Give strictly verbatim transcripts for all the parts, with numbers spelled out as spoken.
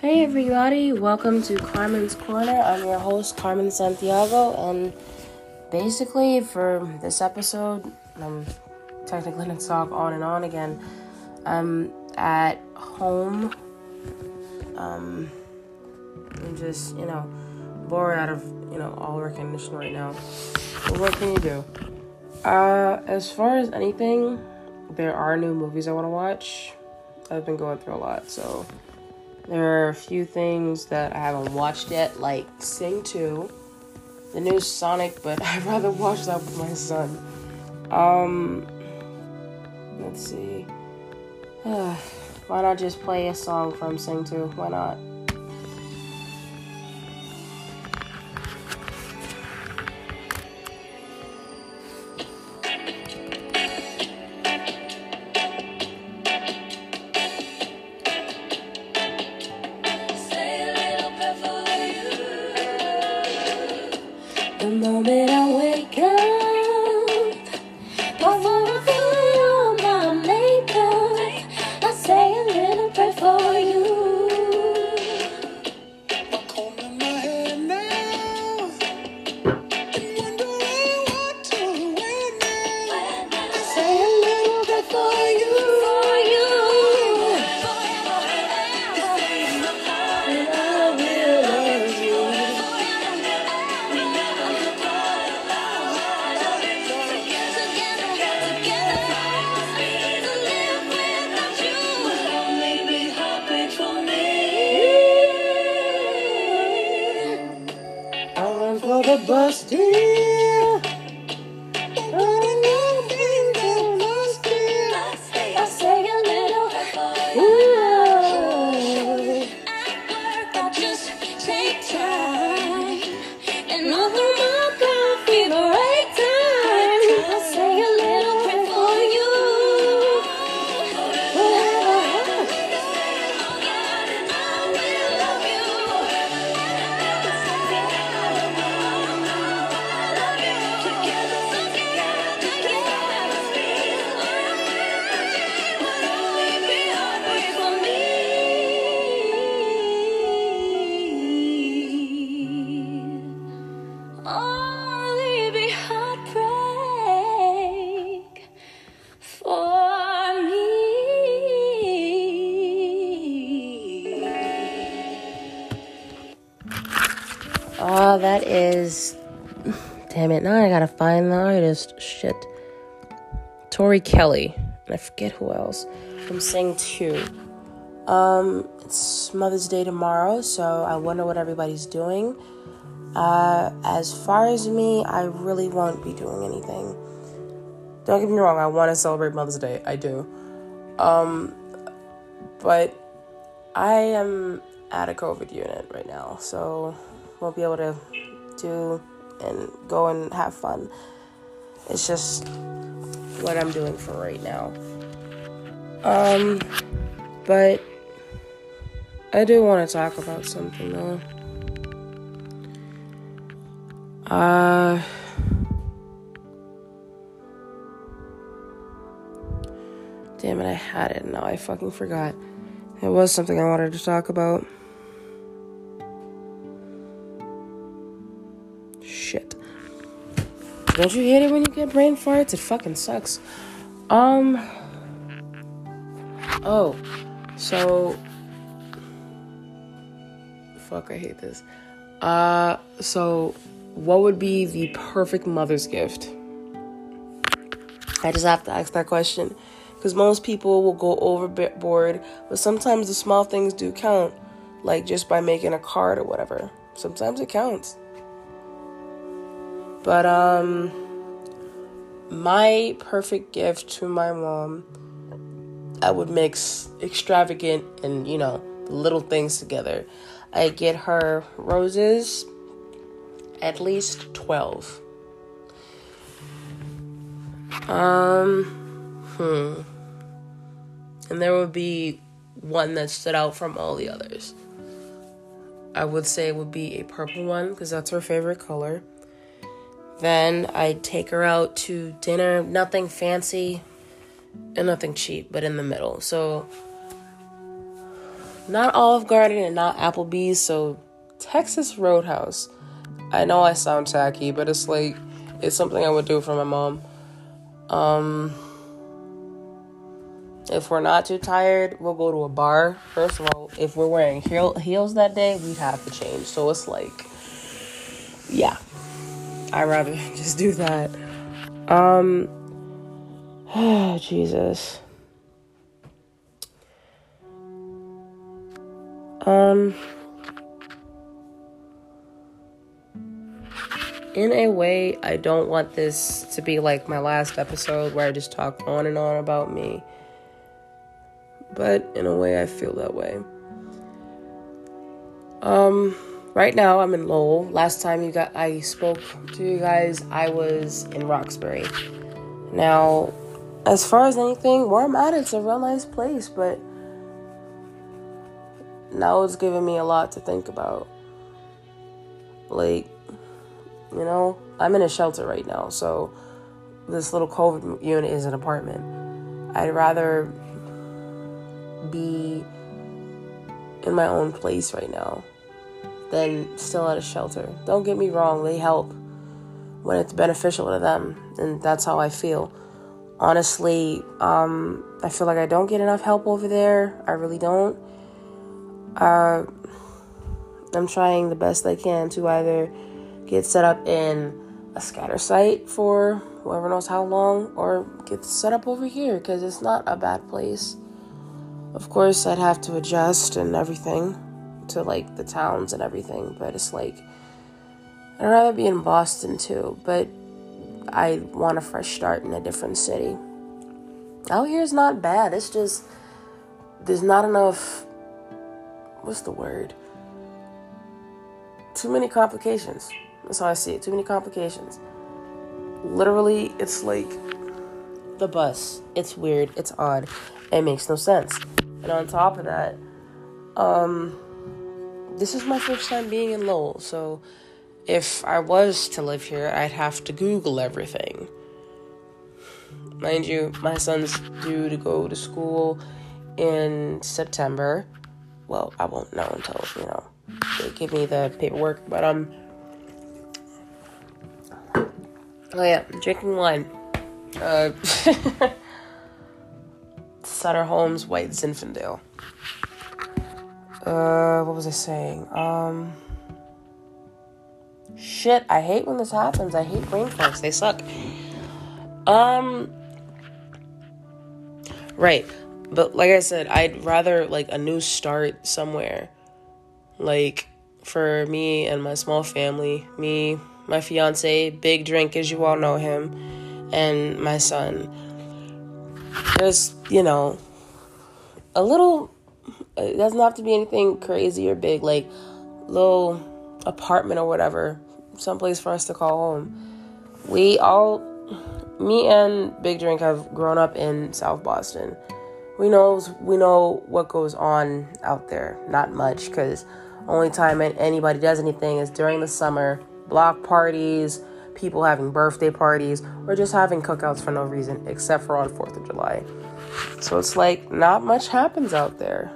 Hey everybody, welcome to Carmen's Corner. I'm your host, Carmen Santiago, and basically for this episode, I'm technically going to talk on and on again. I'm at home. Um, I'm just, you know, bored out of, you know, all recognition right now. But what can you do? Uh, as far as anything, there are new movies I want to watch. I've been going through a lot, so there are a few things that I haven't watched yet, like Sing two, the new Sonic, but I'd rather watch that with my son. Um, let's see. Uh, why not just play a song from Sing two? Why not? The moment I wake up, before I put on my makeup, I say a little prayer for you. I comb my hair now, and wondering what to wear now. I say a little prayer for you, for you. And I will love you. For the bus dear, running on the bus dear, I say a little, ooh. At work I just take time and offer my coffee the right time. I say a little prayer for you. Only be heartbreak for me. Ah, uh, that is. Damn it! Now I gotta find the artist. Shit. Tori Kelly. And I forget who else. From Sing two. Um, it's Mother's Day tomorrow, so I wonder what everybody's doing. Uh, as far as me, I really won't be doing anything. Don't get me wrong, I want to celebrate Mother's Day. I do. Um, but I am at a COVID unit right now, so won't be able to do and go and have fun. It's just what I'm doing for right now. Um, but I do want to talk about something, though. Uh, damn it, I had it. Now I fucking forgot. It was something I wanted to talk about. Shit. Don't you hate it when you get brain farts? It fucking sucks. Um, oh, so, fuck, I hate this. Uh, so, what would be the perfect mother's gift? I just have to ask that question. Because most people will go overboard. But sometimes the small things do count. Like just by making a card or whatever. Sometimes it counts. But, um... my perfect gift to my mom, I would mix extravagant and, you know, little things together. I'd get her roses. At least twelve. Um, hmm. And there would be one that stood out from all the others. I would say it would be a purple one, because that's her favorite color. Then I'd take her out to dinner. Nothing fancy and nothing cheap, but in the middle. So not Olive Garden and not Applebee's, so Texas Roadhouse. I know I sound tacky, but it's like, it's something I would do for my mom. Um, if we're not too tired, we'll go to a bar. First of all, if we're wearing heel- heels that day, we'd have to change. So it's like, yeah, I'd rather just do that. Um, oh, Jesus. Um, in a way, I don't want this to be like my last episode where I just talk on and on about me. But in a way, I feel that way. Um, right now, I'm in Lowell. Last time you got, I spoke to you guys, I was in Roxbury. Now, as far as anything, where I'm at, it's a real nice place, but now it's giving me a lot to think about. Like, you know, I'm in a shelter right now, so this little COVID unit is an apartment. I'd rather be in my own place right now than still at a shelter. Don't get me wrong, they help when it's beneficial to them, and that's how I feel. Honestly, um, I feel like I don't get enough help over there. I really don't. Uh, I'm trying the best I can to either get set up in a scatter site for whoever knows how long, or get set up over here, because it's not a bad place. Of course, I'd have to adjust and everything to, like, the towns and everything, but it's like, I'd rather be in Boston too, but I want a fresh start in a different city. Out here is not bad, it's just, there's not enough, what's the word? Too many complications. That's how I see it, too many complications. Literally, it's like the bus. It's weird, it's odd, it makes no sense. And on top of that, um, this is my first time being in Lowell, so if I was to live here, I'd have to Google everything. Mind you, my son's due to go to school in September. Well, I won't know until, you know, they give me the paperwork, but, um, oh yeah, drinking wine. Uh, Sutter Homes White Zinfandel. Uh, what was I saying? Um, shit, I hate when this happens. I hate brain farts. They suck. Um, right. But like I said, I'd rather, like, a new start somewhere. Like, for me and my small family, me, my fiance, Big Drink, as you all know him, and my son. Just, you know, a little, it doesn't have to be anything crazy or big, like, little apartment or whatever, someplace for us to call home. We all, me and Big Drink have grown up in South Boston. We know, we know what goes on out there. Not much, because only time anybody does anything is during the summer, block parties, people having birthday parties, or just having cookouts for no reason, except for on fourth of July. So it's like, not much happens out there.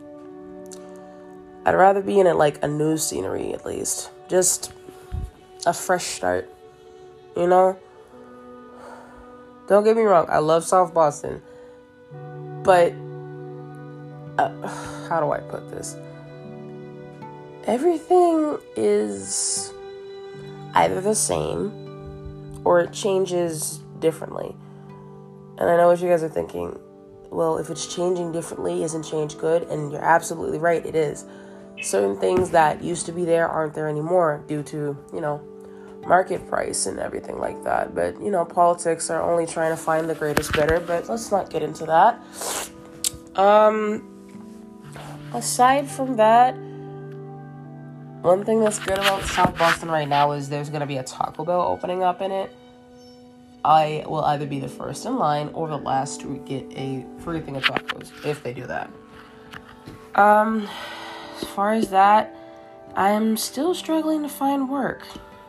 I'd rather be in it like a new scenery, at least. Just a fresh start, you know? Don't get me wrong, I love South Boston. But, uh, how do I put this? Everything is either the same or it changes differently. And I know what you guys are thinking. Well, if it's changing differently, isn't change good? And you're absolutely right, it is. Certain things that used to be there aren't there anymore due to, you know, market price and everything like that. But, you know, politics are only trying to find the greatest bidder, but let's not get into that. Um, aside from that, one thing that's good about South Boston right now is there's going to be a Taco Bell opening up in it. I will either be the first in line or the last to get a free thing of tacos, if they do that. Um, as far as that, I am still struggling to find work.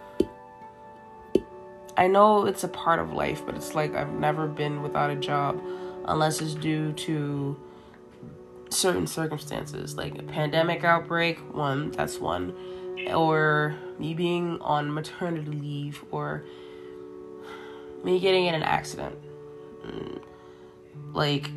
I know it's a part of life, but it's like I've never been without a job unless it's due to certain circumstances, like a pandemic outbreak, one, that's one, or me being on maternity leave, or me getting in an accident. Like,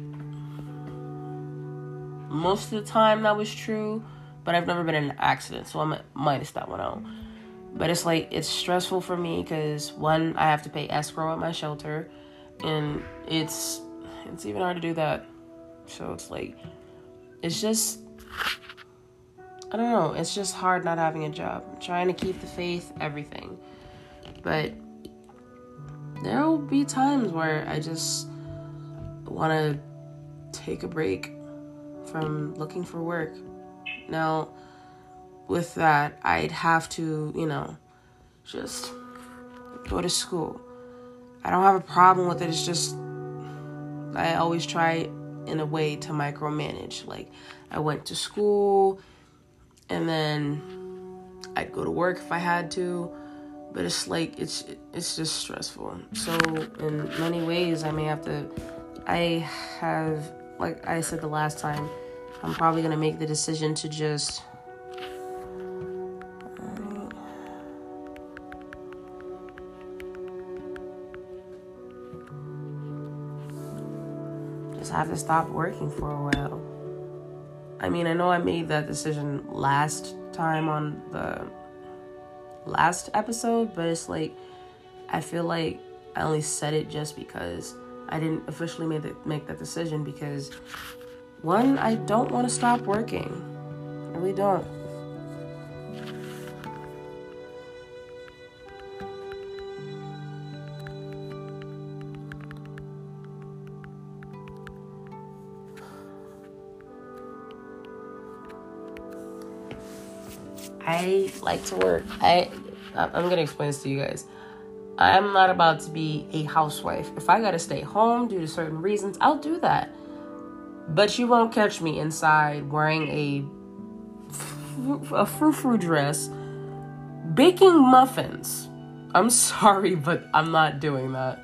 most of the time that was true, but I've never been in an accident, so I might minus that one out. But it's like, it's stressful for me because, one, I have to pay escrow at my shelter, and it's it's even hard to do that. So it's like, it's just, I don't know, it's just hard not having a job. I'm trying to keep the faith, everything. But there will be times where I just want to take a break from looking for work. Now, with that, I'd have to, you know, just go to school. I don't have a problem with it. It's just, I always try in a way to micromanage. Like, I went to school, and then I'd go to work if I had to, but it's like, it's it's just stressful. So in many ways, I may have to, I have, like I said the last time, I'm probably going to make the decision to just, just have to stop working for a while. I mean, I know I made that decision last time on the last episode, but it's like, I feel like I only said it just because I didn't officially make, the, make that decision because, one, I don't want to stop working. I really don't. I like to work. I, I'm going to explain this to you guys. I'm not about to be a housewife. If I got to stay home due to certain reasons, I'll do that. But you won't catch me inside wearing a, a frou-frou dress, baking muffins. I'm sorry, but I'm not doing that.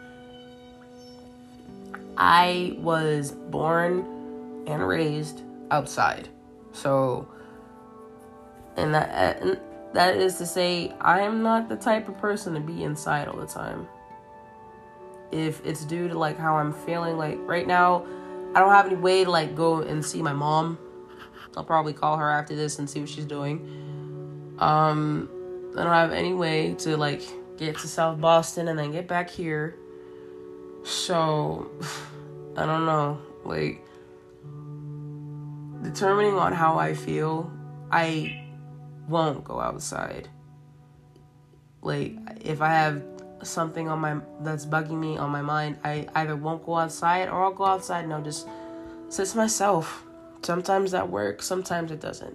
I was born and raised outside. So, and that, and that is to say, I am not the type of person to be inside all the time. If it's due to like how I'm feeling, like right now, I don't have any way to like go and see my mom. I'll probably call her after this and see what she's doing. Um, I don't have any way to like get to South Boston and then get back here. So, I don't know. Like, determining on how I feel, I won't go outside. Like, if I have something on my that's bugging me on my mind, I either won't go outside or I'll go outside and I'll just sit to myself. Sometimes that works, sometimes it doesn't.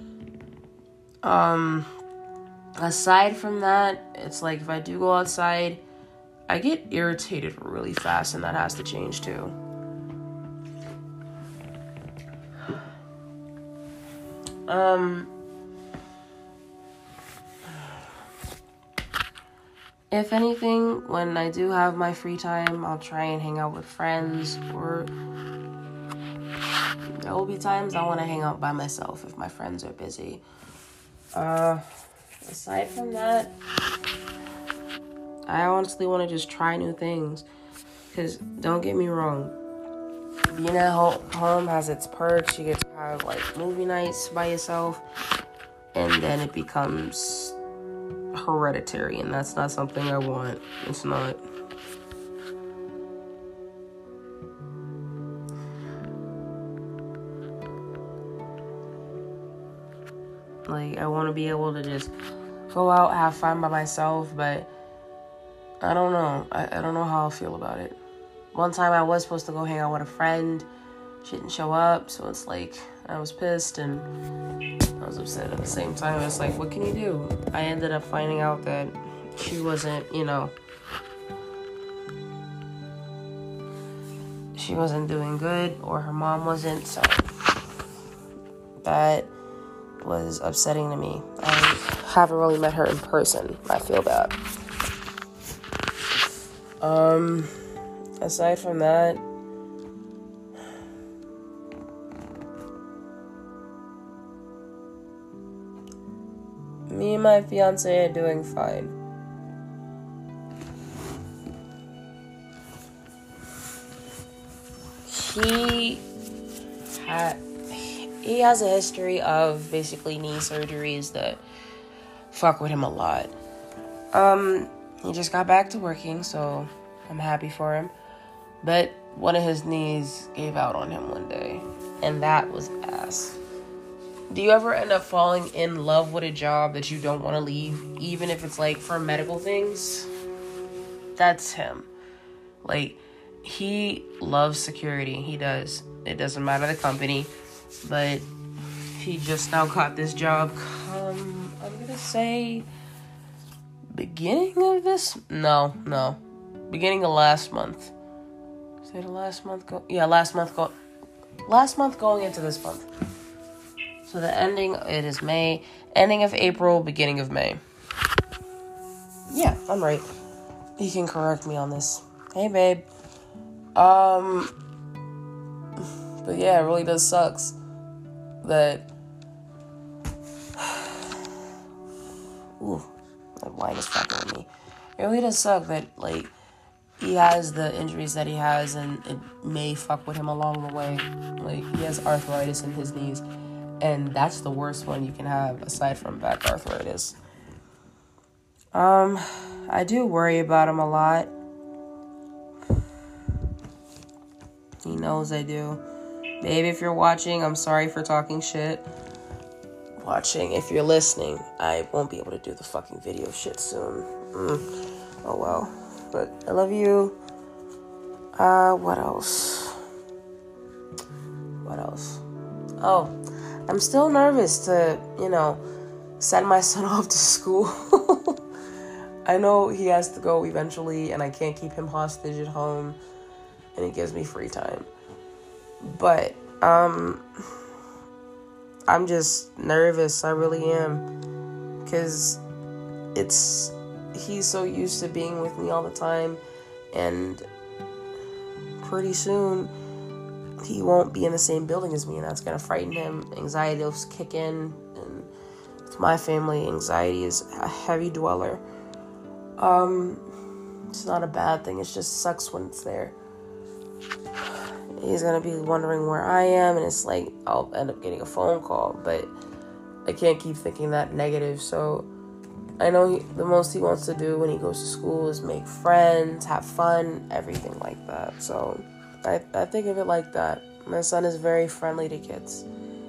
Um, aside from that, it's like if I do go outside, I get irritated really fast, and that has to change too. Um, if anything, when I do have my free time, I'll try and hang out with friends, or there will be times I want to hang out by myself if my friends are busy. Uh, aside from that, I honestly want to just try new things, because don't get me wrong, being at home has its perks. You get to have like movie nights by yourself, and then it becomes hereditary, and that's not something I want. It's not. Like, I want to be able to just go out, have fun by myself, but I don't know. I, I don't know how I'll feel about it. One time I was supposed to go hang out with a friend. She didn't show up, so it's like, I was pissed and I was upset at the same time. It's like, what can you do? I ended up finding out that she wasn't, you know, she wasn't doing good, or her mom wasn't, so that was upsetting to me. I haven't really met her in person. I feel bad. Um, aside from that, Me and my fiance are doing fine. He had, he has a history of basically knee surgeries that fuck with him a lot. Um, he just got back to working, so I'm happy for him. But one of his knees gave out on him one day, and that was ass. Do you ever end up falling in love with a job that you don't want to leave, even if it's like for medical things? That's him. Like, he loves security. He does. It doesn't matter the company, but he just now got this job. Um, I'm gonna say beginning of this? No, no. Beginning of last month. Say the last month go? Yeah, last month go. Last month going into this month. So the ending, it is May. Ending of April, beginning of May. Yeah, I'm right. You can correct me on this. Hey, babe. Um, but yeah, it really does sucks that, ooh, that wine is fucking with me. It really does suck that, like, he has the injuries that he has, and it may fuck with him along the way. Like, he has arthritis in his knees, and that's the worst one you can have, aside from back arthritis. Um, I do worry about him a lot. He knows I do. Babe, if you're watching, I'm sorry for talking shit. Watching, if you're listening, I won't be able to do the fucking video shit soon. Mm. Oh well. But I love you. Uh, what else? What else? Oh, I'm still nervous to, you know, send my son off to school. I know he has to go eventually, and I can't keep him hostage at home. And it gives me free time. But, um, I'm just nervous. I really am. Because it's, he's so used to being with me all the time. And pretty soon, he won't be in the same building as me. And that's going to frighten him. Anxiety will kick in. And with my family, anxiety is a heavy dweller. Um, it's not a bad thing. It just sucks when it's there. He's gonna be wondering where I am, and it's like I'll end up getting a phone call, but I can't keep thinking that negative. So I know he, the most he wants to do when he goes to school is make friends, have fun, everything like that. So I, I think of it like that. My son is very friendly to kids.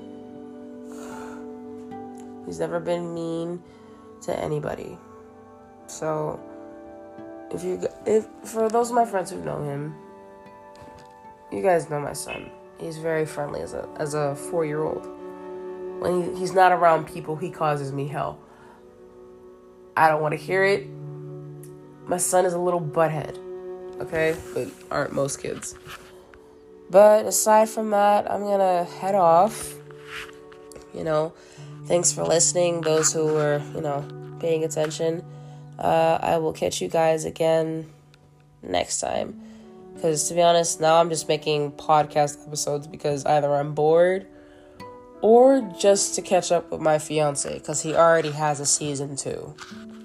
He's never been mean to anybody. So if you, if for those of my friends who know him, you guys know my son. He's very friendly as a as a four-year-old. When he, he's not around people, he causes me hell. I don't want to hear it. My son is a little butthead, okay? But aren't most kids. But aside from that, I'm going to head off. You know, thanks for listening, those who were, you know, paying attention. Uh, I will catch you guys again next time. Because, to be honest, now I'm just making podcast episodes because either I'm bored or just to catch up with my fiance, because he already has a season two.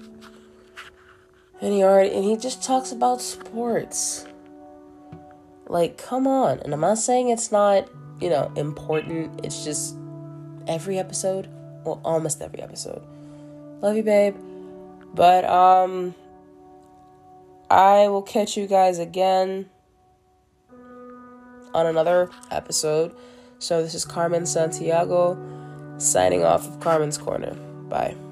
And he already, and he just talks about sports. Like, come on. And I'm not saying it's not, you know, important. It's just every episode. Well, almost every episode. Love you, babe. But, um, I will catch you guys again on another episode. So this is Carmen Santiago signing off of Carmen's Corner. Bye.